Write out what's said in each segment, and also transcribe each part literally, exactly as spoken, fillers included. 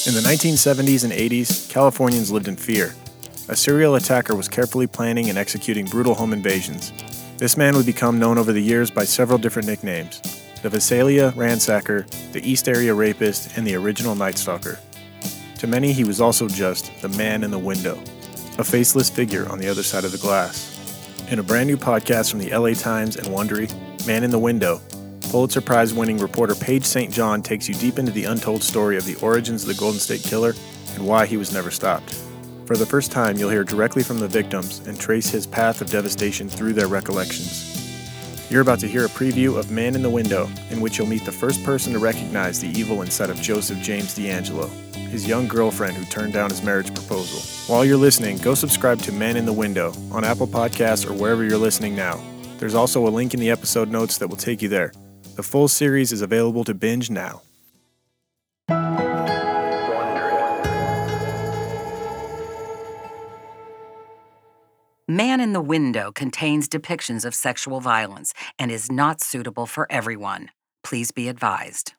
In the nineteen seventies and eighties, Californians lived in fear. A serial attacker was carefully planning and executing brutal home invasions. This man would become known over the years by several different nicknames: the Visalia Ransacker, the East Area Rapist, and the Original Night Stalker. To many, he was also just the man in the window, a faceless figure on the other side of the glass. In a brand new podcast from the L A Times and Wondery, Man in the Window, Pulitzer Prize-winning reporter Paige Saint John takes you deep into the untold story of the origins of the Golden State Killer and why he was never stopped. For the first time, you'll hear directly from the victims and trace his path of devastation through their recollections. You're about to hear a preview of Man in the Window, in which you'll meet the first person to recognize the evil inside of Joseph James DeAngelo, his young girlfriend who turned down his marriage proposal. While you're listening, go subscribe to Man in the Window on Apple Podcasts or wherever you're listening now. There's also a link in the episode notes that will take you there. The full series is available to binge now. Man in the Window contains depictions of sexual violence and is not suitable for everyone. Please be advised.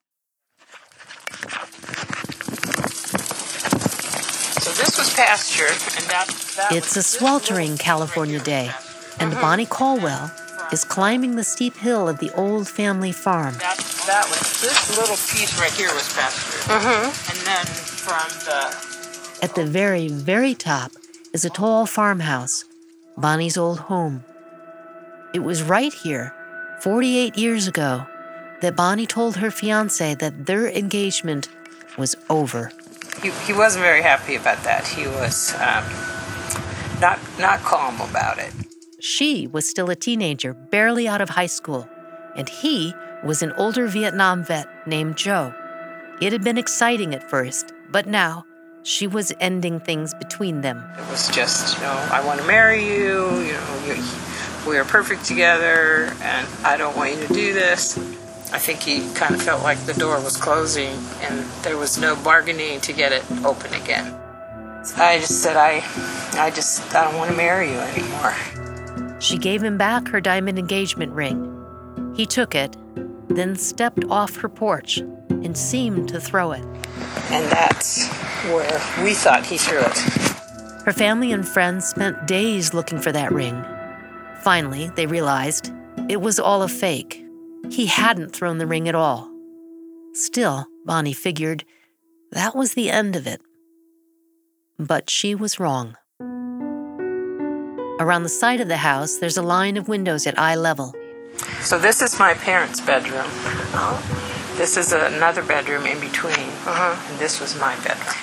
So this was pasture, and that, that It's was a sweltering California day, and Mhm. Bonnie Caldwell is climbing the steep hill of the old family farm. That, that was, this little piece right here was pasture. Mm-hmm. And then from the... At the very, very top is a tall farmhouse, Bonnie's old home. It was right here, forty-eight years ago, that Bonnie told her fiancé that their engagement was over. He, he wasn't very happy about that. He was um, not not calm about it. She was still a teenager, barely out of high school, and he was an older Vietnam vet named Joe. It had been exciting at first, but now she was ending things between them. It was just, you know, I want to marry you, you know, you, we are perfect together, and I don't want you to do this. I think he kind of felt like the door was closing, and there was no bargaining to get it open again. I just said, I, I just, I don't want to marry you anymore. She gave him back her diamond engagement ring. He took it, then stepped off her porch and seemed to throw it. And that's where we thought he threw it. Her family and friends spent days looking for that ring. Finally, they realized it was all a fake. He hadn't thrown the ring at all. Still, Bonnie figured that was the end of it. But she was wrong. Around the side of the house, there's a line of windows at eye level. So this is my parents' bedroom. This is another bedroom in between. Uh-huh. And this was my bedroom.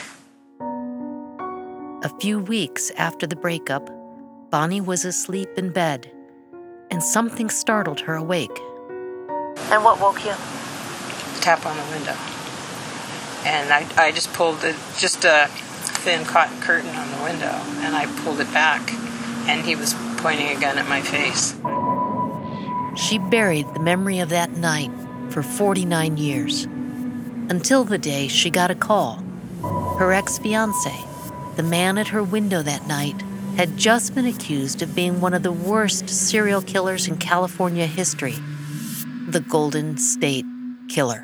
A few weeks after the breakup, Bonnie was asleep in bed, and something startled her awake. And what woke you? Tap on the window. And I, I just pulled it, just a thin cotton curtain on the window, and I pulled it back, and he was pointing a gun at my face. She buried the memory of that night for forty-nine years, until the day she got a call. Her ex-fiancé, the man at her window that night, had just been accused of being one of the worst serial killers in California history, the Golden State Killer.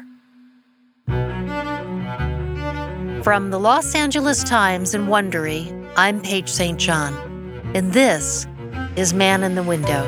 From the Los Angeles Times and Wondery, I'm Paige Saint John, and this is Man in the Window.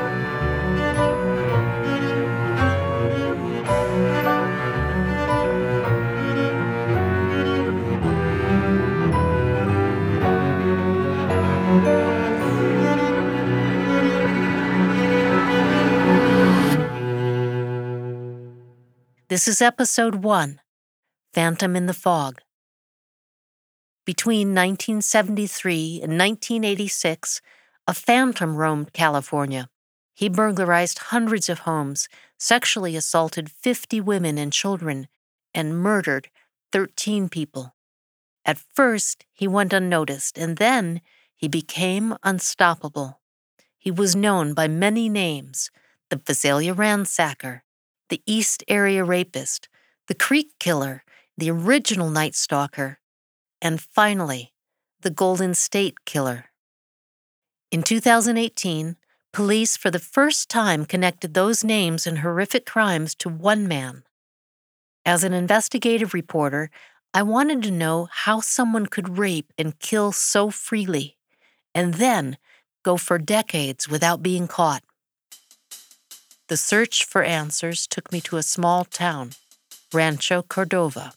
This is episode one, Phantom in the Fog. Between nineteen seventy-three and nineteen eighty-six, a phantom roamed California. He burglarized hundreds of homes, sexually assaulted fifty women and children, and murdered thirteen people. At first, he went unnoticed, and then he became unstoppable. He was known by many names: the Visalia Ransacker, the East Area Rapist, the Creek Killer, the Original Night Stalker, and finally, the Golden State Killer. In two thousand eighteen, police for the first time connected those names and horrific crimes to one man. As an investigative reporter, I wanted to know how someone could rape and kill so freely, and then go for decades without being caught. The search for answers took me to a small town, Rancho Cordova.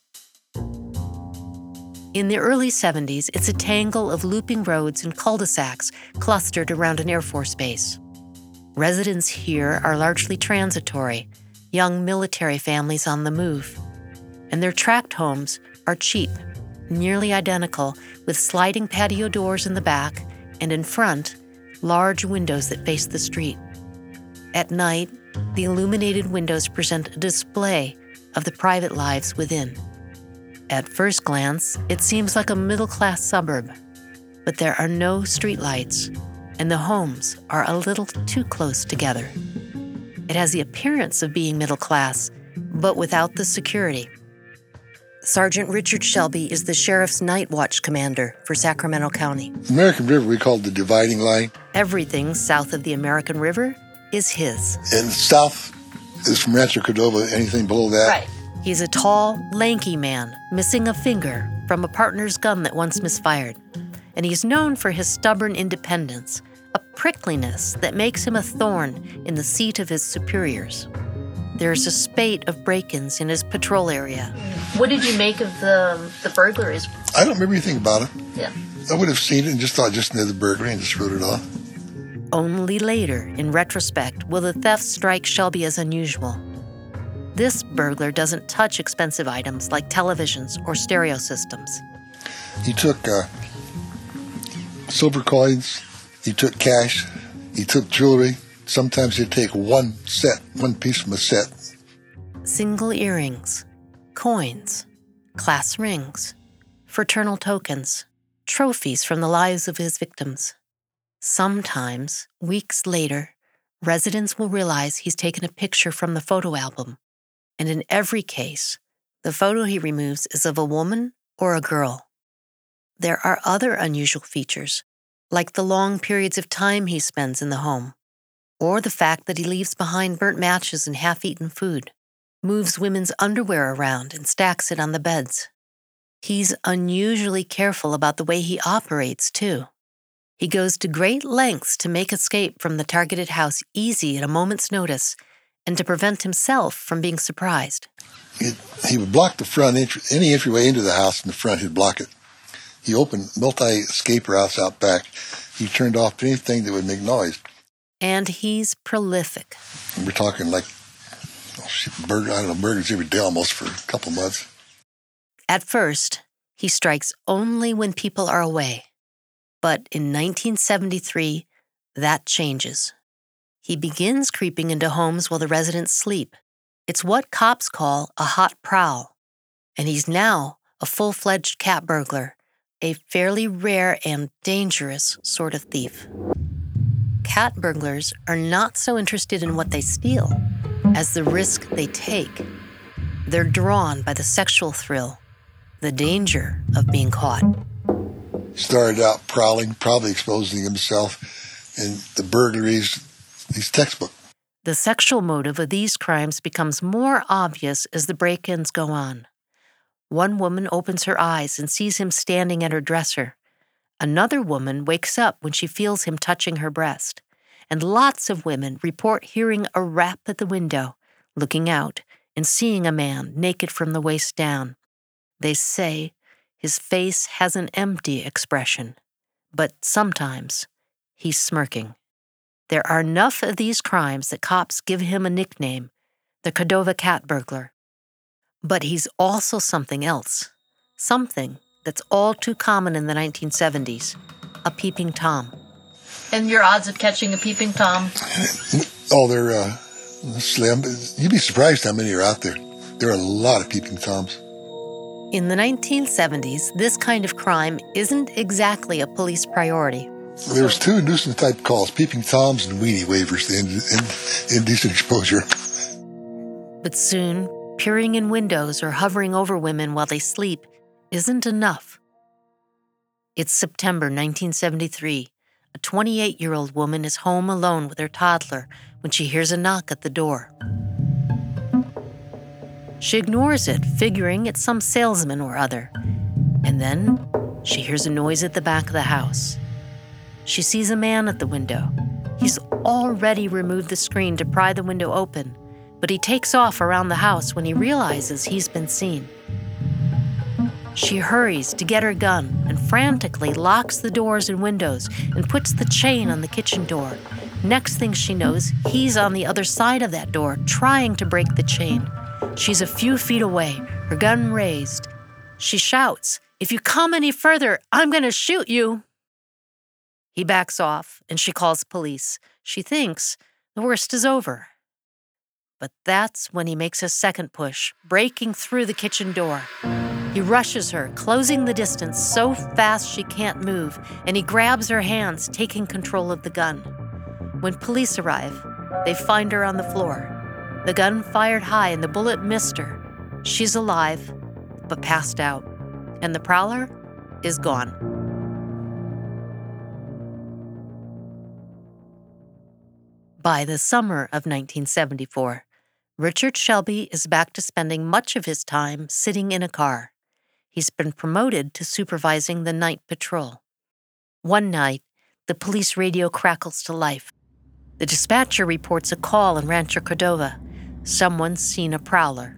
In the early seventies, it's a tangle of looping roads and cul-de-sacs clustered around an Air Force base. Residents here are largely transitory, young military families on the move, and their tract homes are cheap, nearly identical, with sliding patio doors in the back and in front, large windows that face the street. At night, the illuminated windows present a display of the private lives within. At first glance, it seems like a middle-class suburb, but there are no streetlights, and the homes are a little too close together. It has the appearance of being middle class, but without the security. Sergeant Richard Shelby is the sheriff's night watch commander for Sacramento County. American River we call the dividing line. Everything south of the American River is his. And south is from Rancho Cordova, anything below that. Right. He's a tall, lanky man, missing a finger from a partner's gun that once misfired. And he's known for his stubborn independence, a prickliness that makes him a thorn in the seat of his superiors. There's a spate of break-ins in his patrol area. What did you make of the the burglaries? I don't remember anything about it. Yeah. I would have seen it and just thought just another burglary and just wrote it off. Only later, in retrospect, will the theft strike Shelby as unusual. This burglar doesn't touch expensive items like televisions or stereo systems. He took uh, silver coins, he took cash, he took jewelry. Sometimes he'd take one set, one piece from a set. Single earrings, coins, class rings, fraternal tokens, trophies from the lives of his victims. Sometimes, weeks later, residents will realize he's taken a picture from the photo album. And in every case, the photo he removes is of a woman or a girl. There are other unusual features, like the long periods of time he spends in the home, or the fact that he leaves behind burnt matches and half-eaten food, moves women's underwear around and stacks it on the beds. He's unusually careful about the way he operates, too. He goes to great lengths to make escape from the targeted house easy at a moment's notice and to prevent himself from being surprised. It, he would block the front entry, any entryway into the house in the front, he'd block it. He opened multi-escape routes out back. He turned off anything that would make noise. And he's prolific. We're talking like, oh shit, burger, I don't know, burgers every day almost for a couple months. At first, he strikes only when people are away. But in nineteen seventy-three, that changes. He begins creeping into homes while the residents sleep. It's what cops call a hot prowl. And he's now a full-fledged cat burglar, a fairly rare and dangerous sort of thief. Cat burglars are not so interested in what they steal as the risk they take. They're drawn by the sexual thrill, the danger of being caught. Started out prowling, probably exposing himself, and the burglaries, he's textbook. The sexual motive of these crimes becomes more obvious as the break-ins go on. One woman opens her eyes and sees him standing at her dresser. Another woman wakes up when she feels him touching her breast. And lots of women report hearing a rap at the window, looking out, and seeing a man naked from the waist down. They say his face has an empty expression, but sometimes he's smirking. There are enough of these crimes that cops give him a nickname, the Cordova Cat Burglar. But he's also something else, something that's all too common in the nineteen seventies, a peeping Tom. And your odds of catching a peeping Tom? Oh, they're uh, slim. You'd be surprised how many are out there. There are a lot of peeping Toms. In the nineteen seventies, this kind of crime isn't exactly a police priority. There was two nuisance-type calls, peeping Toms and weenie waivers, the ind- indecent exposure. But soon, peering in windows or hovering over women while they sleep isn't enough. It's September nineteen seventy-three. A twenty-eight-year-old woman is home alone with her toddler when she hears a knock at the door. She ignores it, figuring it's some salesman or other. And then she hears a noise at the back of the house. She sees a man at the window. He's already removed the screen to pry the window open, but he takes off around the house when he realizes he's been seen. She hurries to get her gun and frantically locks the doors and windows and puts the chain on the kitchen door. Next thing she knows, he's on the other side of that door, trying to break the chain. She's a few feet away, her gun raised. She shouts, "If you come any further, I'm going to shoot you." He backs off, and she calls police. She thinks the worst is over. But that's when he makes a second push, breaking through the kitchen door. He rushes her, closing the distance so fast she can't move, and he grabs her hands, taking control of the gun. When police arrive, they find her on the floor. The gun fired high and the bullet missed her. She's alive, but passed out, and the prowler is gone. By the summer of nineteen seventy-four, Richard Shelby is back to spending much of his time sitting in a car. He's been promoted to supervising the night patrol. One night, the police radio crackles to life. The dispatcher reports a call in Rancho Cordova. Someone's seen a prowler.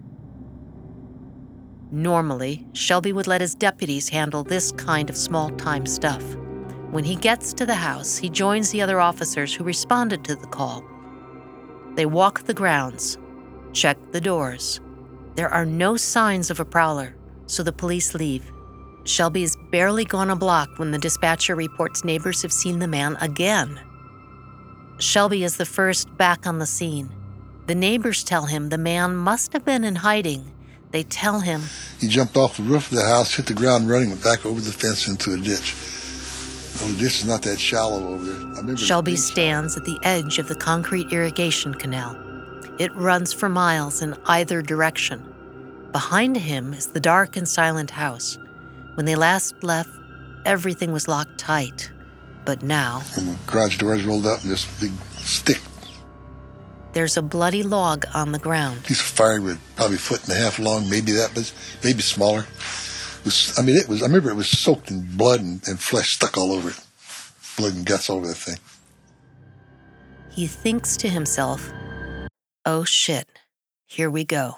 Normally, Shelby would let his deputies handle this kind of small-time stuff. When he gets to the house, he joins the other officers who responded to the call. They walk the grounds, check the doors. There are no signs of a prowler, so the police leave. Shelby has barely gone a block when the dispatcher reports neighbors have seen the man again. Shelby is the first back on the scene. The neighbors tell him the man must have been in hiding. They tell him he jumped off the roof of the house, hit the ground running, went back over the fence into a ditch. Oh, the ditch is not that shallow over there. I remember Shelby stands at the edge of the concrete irrigation canal. It runs for miles in either direction. Behind him is the dark and silent house. When they last left, everything was locked tight. But now, and the garage doors rolled up and this big stick. There's a bloody log on the ground. Piece of firewood, probably a foot and a half long, maybe that, but maybe smaller. It was, I mean, it was. I remember it was soaked in blood and, and flesh stuck all over it. Blood and guts over the thing. He thinks to himself, "Oh shit, here we go."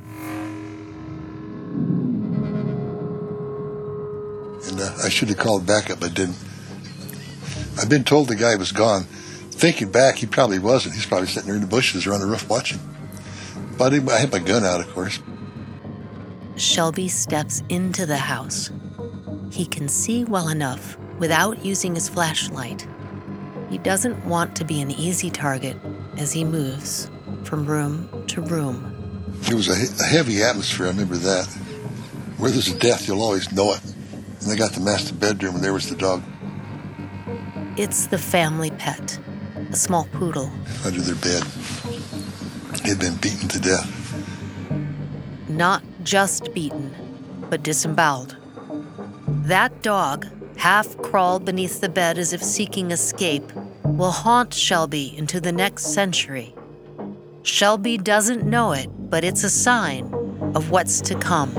And uh, I should have called backup, but didn't. I've been told the guy was gone. Thinking back, he probably wasn't. He's probably sitting there in the bushes or on the roof watching. But I had my gun out, of course. Shelby steps into the house. He can see well enough without using his flashlight. He doesn't want to be an easy target as he moves from room to room. It was a, a heavy atmosphere, I remember that. Where there's a death, you'll always know it. And they got the master bedroom, and there was the dog. It's the family pet, a small poodle. Under their bed. He'd been beaten to death. Not just beaten, but disemboweled. That dog, half crawled beneath the bed as if seeking escape, will haunt Shelby into the next century. Shelby doesn't know it, but it's a sign of what's to come.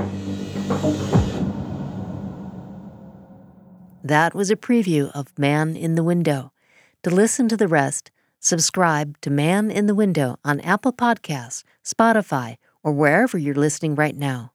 That was a preview of Man in the Window. To listen to the rest, subscribe to Man in the Window on Apple Podcasts, Spotify, or wherever you're listening right now.